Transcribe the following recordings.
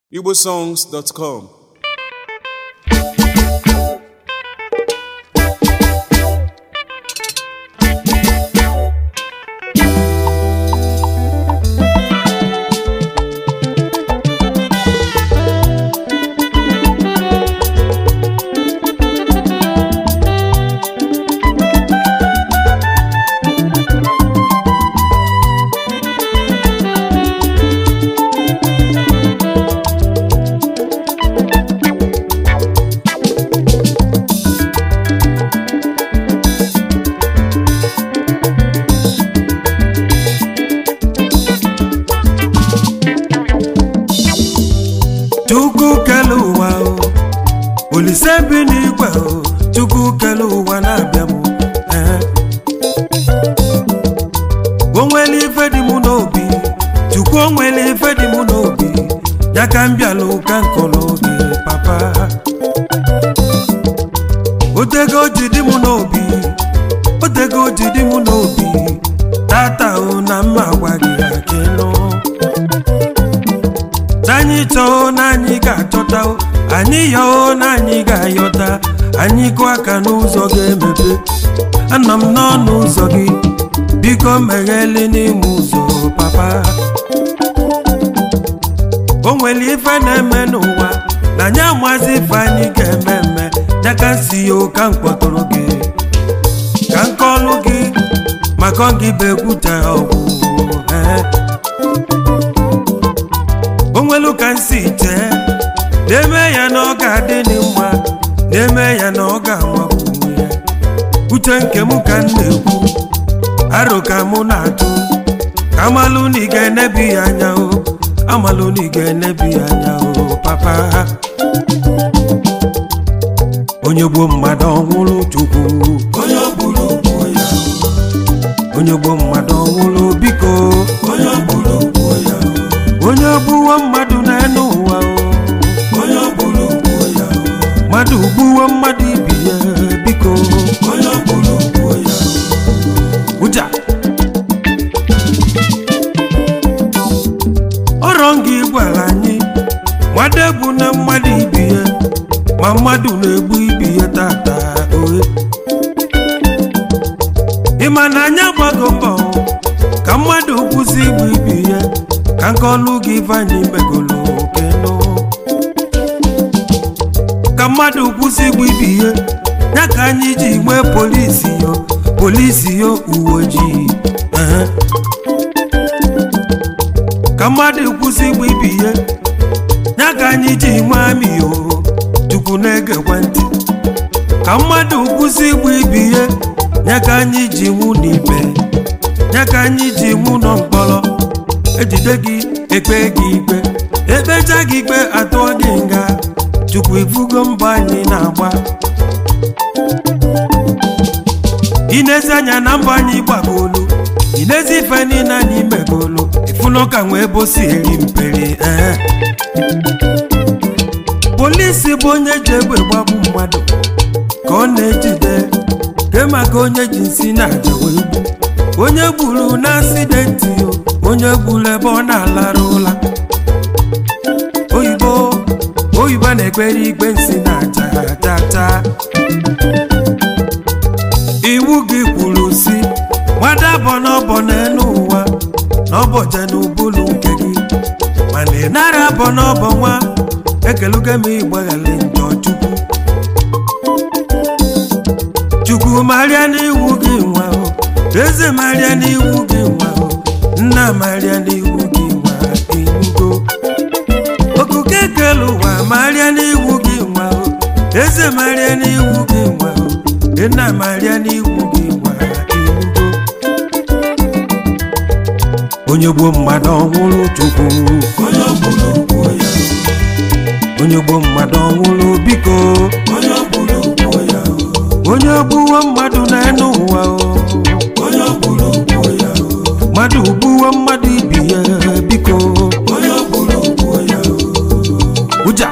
igbosongs.com. Chukwu kelu ụwa o, Olise bi n'igwe o, Chukwu kelu ụwa na-abịa m o nwere ife dị mụ n'obi, Chukwu o nwere ife dị mụ n'obi, ya ka m bịalụ ka nkọlụ gị papa. Otego ji dị mụ n'obi, otego ji dị mụ n'obi, tata o na mma gwa gị akịnụ. Anyị chọọ na anyị ga-achọta, anyị yọọ na anyị ga-ayọta, anyị kụọ aka n'ụzọ ga-emepe. Anọ m n'ọnụ ụzọ gị, biko meghele n'ime ụzọ papa. O nwere ife na-eme n'ụwa na anyị amazi ife anyị ga-eme eme, ya ka nsi ya ka m kpọtụrụ gị ka m kọlụ gị maka gị bụ ekwute ọgwụ. Onwelu ka nsi chee na-eme ya na ọ ga-adị n'mma, na-eme ya na ọ ga-amapụ ya. Uche nke m ka m na-ekwu, aro ka mụ na-atụ, ka amalụ na ị ga-enebi ya anya o, amalụ na ị ga-enebi ya anya o papa. Onye gbuo mmadụ ọnwụrụ Chukwu, onye gburu gbuo ya, onye gbuo mmadụ ọnwụrụ biko, onye gburu gbuo ya, onye gbuo mmadụ n'elu ụwa o, onye gburu gbuo ya, mmadụ gbuo mmadụ ibi ya biko, onye gburu gbuo ya. Ụja ọrọ gị gwara anyị mmadụ egbu na mmadụ ibi ya, ma mmadụ na-egbu ibi ya tata ohe. Ịma na anya gbago mbọ ka mmadụ kwụsị igbu ibi ya, ka nkọlụ gị vanyị megolo keno. Ka mmadụ kwụsị igbu ibi ya, ya ka anyị ji nwee polisi yo uwe ojii. Ka mmadụ kwụsị igbu ibi ya, ya ka anyị ji nwee amị yo Chukwu na-egekwa ntị. Ka mmadụ kwụsị igbu ibi ya, ya ka anyị ji nwụ n'ibe, ya ka anyị ji nwụ nọ mkpọrọ. Ejide gị ekpe gị ikpe, ekpecha gị ikpe atụọ gị nga. Chukwu ifugo mbọ anyị na-agba, inezi anya na mbọ anyị gbagolu, inezi ife niile anyị megolu, ifuno ka nwee bosi eri mperi. Polisi bụ onye ji egbe gbagbu mmadụ ka ọ na-ejide, ke maka onye ji nsị na-aja wee gbu, onye gburu na asidenti o, onye gburu ebe ọ na-alara ụla. Oyibo na-ekpere ikpe nsị na-aja tata. Iwu gị kwuru si nwada abọ n'ọbọ n'elu ụwa, n'ọbọ je n'ubulu nke gị, mana ị nara abọ n'ọbọ nwa, ekelugo m ịgbaghara njọ Chukwu. Chukwu marịa n'iwu gị nwa o, eze marịa n'iwu gị nwa o, nna marịa n'iwu gị nwa inugo. Okuke kelu ụwa marịa n'iwu gị nwa o, eze marịa n'iwu gị nwa o, nna marịa n'iwu gị nwa inugo. Onye gbuo mmadụ ọnwụrụ Chukwu, onye gburu gbuo ya, onye gbuo mmadụ ọnwụrụ biko, onye gburu gbuo ya, onye gbuo mmadụ n'elu ụwa o, onye gburu gbuo ya, mmadụ gbuo mmadụ ibi ya biko, onye gburu gbuo ya. Ụja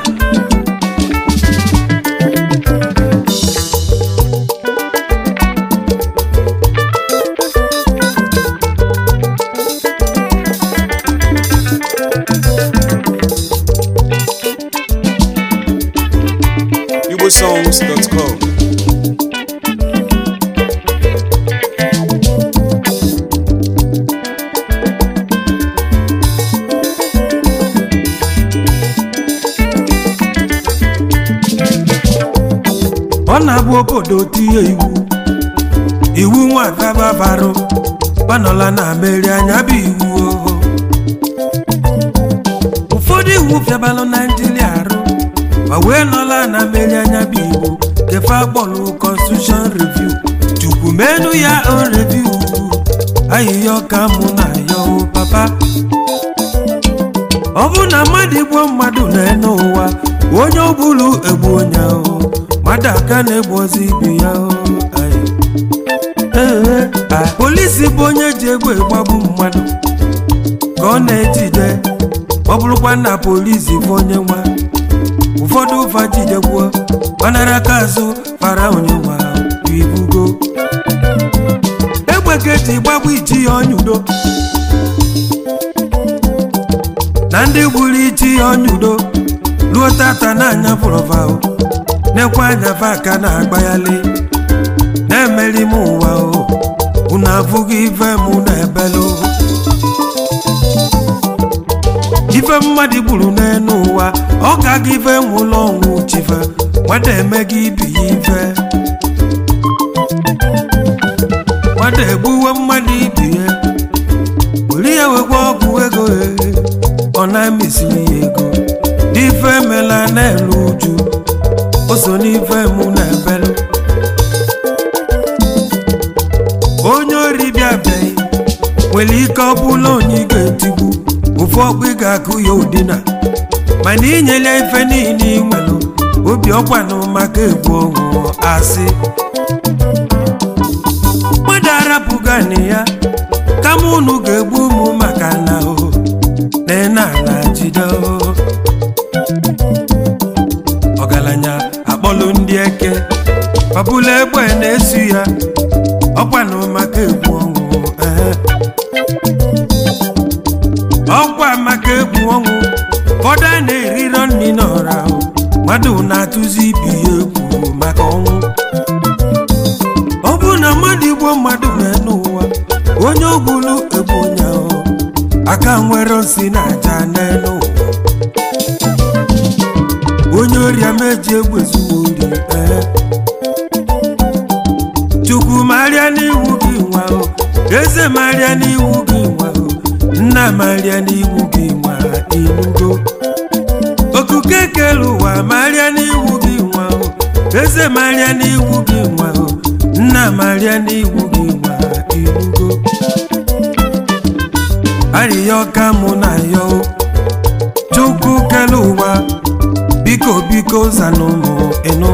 igbosongs.com. ọ na-abụ obodo tinye iwu nwata babarụ banọla na meri anya bụ iwu ụfọdụ iwu fịabalụ Naijiria arụ ma wee nọla na meri anya bụ iwu kefe akpọlụ Constitution Review chukwu menu ya o review ahịhịa ọka mụ na ya papa ọ bụ na mmadụ igbo mmadụ na-ene ụwa onye ọbụla egbu onye ahụ mmadụ aka na-egbozi ibi ya polisi bụ onye ji egbe gbagbu mmadụ ka ọ na-ejide ọ bụrụkwa na polisi bụ onye nwa ụfọdụ ụfa jidekwuo gbanara aka azụ fara onye nwa ibugo egbe ka eji gbagbu ichi ya onye udo na ndị gburu ichi ya onye udo ruo tata na-anya fụrọva nekwa anya fa aka na-agbaghalị na-emeri m ụwa unu afụghị ife mụ na-ebelu ife mmadụ gburu n'elu ụwa ọ ka gị ife nwụlọ ọnwụ chife nwada emeghị ibi ya ife nwada egbuwe mmadụ ibi ya were ya wekwa ọgwụ ego ọ na-emesiri ya ego ife emela na-elu uju o so n'ife mụ na-ebelu onye ori bịabeghị nwere ike ọ bụla onye ga-etigbu ofu ọkpụ ị ga-akụ ya ụdịna mana inyela ife niile ị nwere obi ọkwanụ maka egwu ọnwụ asị mmadụ arapụgani ya kama unu ga-egbu ụmụ maka na na jide ọgaranya akpọlụ ndị eke ọbụla egbe na-esu ya ọkwanụ maka egwu ọnwụ ọkwa maka egwu ọnwụ fọdụ a na-erirọ nri n'ọra mmadụ na-atụzi ibi ya egwu maka ọnwụ ọ bụ na mmadụ igbo mmadụ n'ụwa onye ogbulu egbu onye ahụ aka nwere nsi na aja n'elu onye ọrịa meji egwezuo ori chukwu marịa n'iwu gị nwa eze marịa n'iwu gị nwa nna marịa n'iwu gị nwa inugo okuke kere ụwa marịa n'iwu gị nwa eze marịa n'iwu gị nwa nna marịa n'iwu gị nwa inugo arịya ọka mụ na ya chukwu kere ụwa biko biko zanụ mụ ịnụ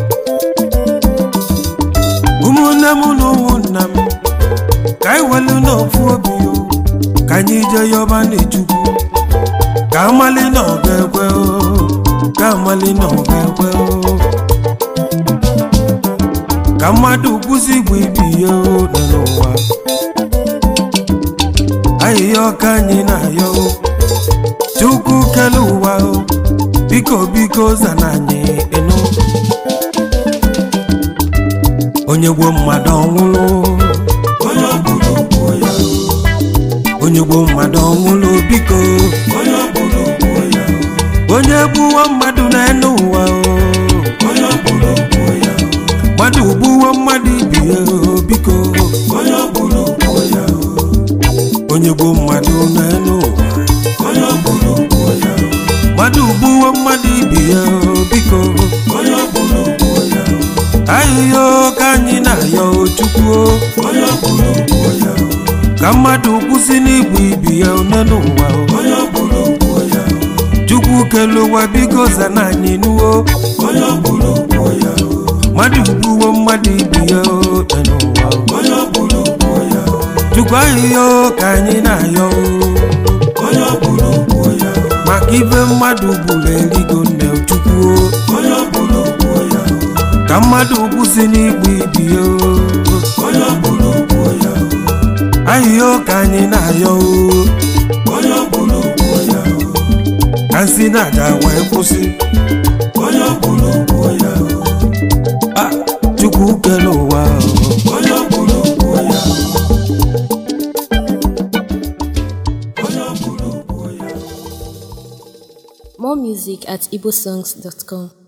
ụmụnne m na ụmụnna m ka anyị welu n'ofu obi ka anyị jee yọba n'Chukwu ka amali na ọ ga-ekwe ka amali na ọ ga-ekwe ka mmadụ kwụsị igbu ibi ya n'ụwa ahịhịa ọka anyị na-ayọ Chukwu kele ụwa biko biko zana anyị ịnụ onye gbuo mmadụ ọnwụlụ onye ọbụla gbuo ya onye gbuo mmadụ ọnwụlụ biko onye ọbụla gbuo ya onye gbuo mmadụ n'elu ụwa onye ọbụla gbuo ya mmadụ gbuo mmadụ ibi ya biko onye ọbụla gbuo ya onye gbuo mmadụ n'elu ụwa onye ọbụla gbuo ya mmadụ gbuo mmadụ ibi ya biko onye ọbụla gbuo ya ahịhịa ka anyị na-ayọ Chukwu onye ọbụla gbuo ya ka mmadụ kwụsị n'igbu ibi ya n'elu ụwa onye ọbụla gbuo ya Chukwu kele ụwa biko zana anyị nuwo onye ọbụla gbuo ya mmadụ gbuo mmadụ ibi ya n'elu ụwa onye ọbụla gbuo ya Chukwu ahịhịa ka anyị na-ayọ onye ọbụla gbuo ya maka ibe mmadụ gburu erigo nne Chukwu onye ọbụla gbuo ya ka mmadụ kwụsị n'igbu ibi ya onye ọbụla gbuo ya ahịhịa ka anyị na-ayọ onye ọbụla gbuo ya ka nsị na-aja wee kwụsị onye ọbụla gbuo ya More music at igbosongs.com.